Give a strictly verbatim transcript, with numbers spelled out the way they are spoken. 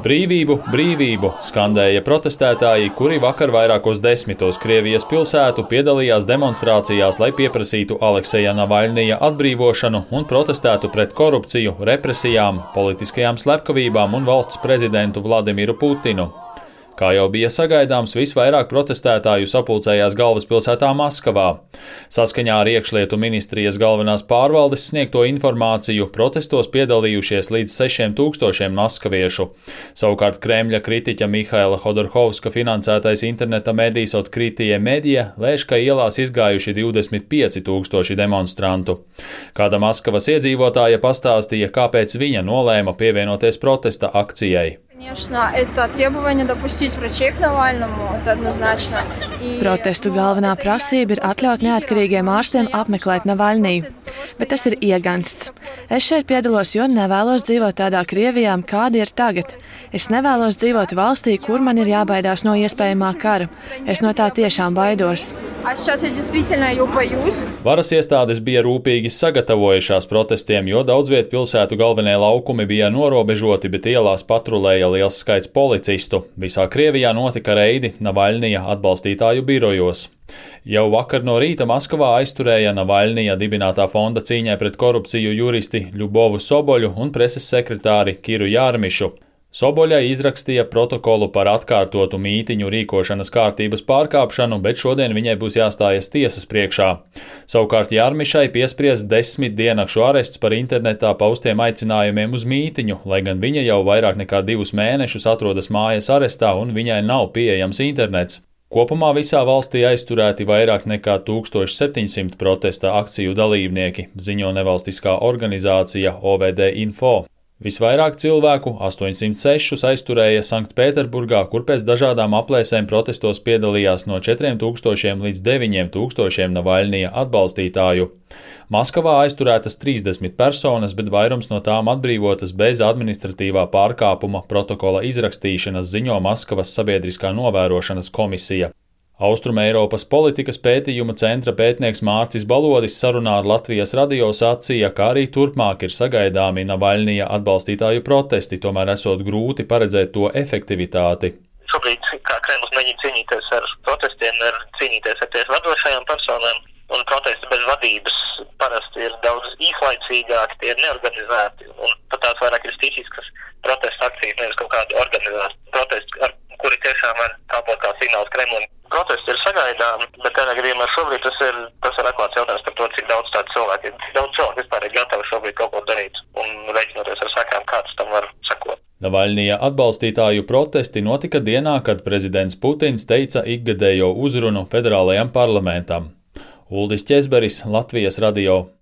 Brīvību, brīvību skandēja protestētāji, kuri vakar vairākos desmitos Krievijas pilsētu piedalījās demonstrācijās, lai pieprasītu Alekseja Navaļnija atbrīvošanu un protestētu pret korupciju, represijām, politiskajām slepkavībām un valsts prezidentu Vladimiru Putinu. Kā jau bija sagaidāms, visvairāk protestētāju sapulcējās galvaspilsētā Maskavā. Saskaņā ar iekšlietu ministrijas galvenās pārvaldes sniegto informāciju protestos piedalījušies līdz sešiem tūkstošiem maskaviešu. Savukārt Kremļa kritiķa Mihaila Hodorkovska finansētais interneta medijs Otkritie Medija lēš, ka ielās izgājuši divdesmit pieci tūkstoši demonstrantu. Kāda Maskavas iedzīvotāja pastāstīja, kāpēc viņa nolēma pievienoties protesta akcijai. Protestu galvenā prasība ir atļaut neatkarīgiem ārstiem apmeklēt Navaļniju, bet tas ir iegansts. Es šeit piedalos, jo nevēlos dzīvot tādā Krievijā, kāda ir tagad. Es nevēlos dzīvot valstī, kur man ir jābaidās no iespējamā kara. Es no tā tiešām baidos. Varas iestādes bija rūpīgi sagatavojušās protestiem, jo daudz viet pilsētu galvenie laukumi bija norobežoti, bet ielās patrulēja liels skaits policistu. Visā Krievijā notika reidi Navaļnija atbalstītāju birojos. Jau vakar no rīta Maskavā aizturēja Navaļnija dibinātā fonda cīņai pret korupciju juristi Ļubovu Soboļu un preses sekretāri Kiru Jārmišu. Soboļai izrakstīja protokolu par atkārtotu mītiņu rīkošanas kārtības pārkāpšanu, bet šodien viņai būs jāstājas tiesas priekšā. Savukārt Jārmišai piespriests desmit diennakšu arests par internetā paustiem aicinājumiem uz mītiņu, lai gan viņa jau vairāk nekā divus mēnešus atrodas mājas arestā un viņai nav pieejams internets. Kopumā visā valstī aizturēti vairāk nekā tūkstoš septiņsimt protesta akciju dalībnieki, ziņo nevalstiskā organizācija O V D Info. Visvairāk cilvēku, astoņsimt sešus, aizturēja Sanktpēterburgā, kur pēc dažādām aplēsēm protestos piedalījās no četriem tūkstošiem līdz deviņiem tūkstošiem Navaļnija atbalstītāju. Maskavā aizturētas trīsdesmit personas, bet vairums no tām atbrīvotas bez administratīvā pārkāpuma protokola izrakstīšanas, ziņo Maskavas sabiedriskā novērošanas komisija. Austrumeiropas politikas pētījuma centra pētnieks Mārcis Balodis sarunā ar Latvijas radio sacīja, ka arī turpmāk ir sagaidāmi Navaļnija atbalstītāju protesti, tomēr esot grūti paredzēt to efektivitāti. Šobrīd, kā Kremlis mēģina cīnīties ar protestiem, ir cīnīties ar tieši vadošajām personām, un protesti bez vadības parasti ir daudz īslaicīgāki, tie ir neorganizēti, un pat tās vairāk ir stihiskas protesta akcijas, nevis kaut kādi organizēti protesti, ar kuri tiešām var kalpot kā signāls Kremlim. Protesti ir sagaidāmi, bet tādā gadījumā šobrīd tas ir, tas ir atklāts jautājums par to, cik daudz tādu cilvēku ir. Cik daudz cilvēku vispār ir gatavi šobrīd kaut ko darīt un reiķinoties ar sekām, kāds tam var sekot. Navaļnija atbalstītāju protesti notika dienā, kad prezidents Putins teica ikgadējo uzrunu federālajam parlamentam. Uldis Ķezberis, Latvijas radio.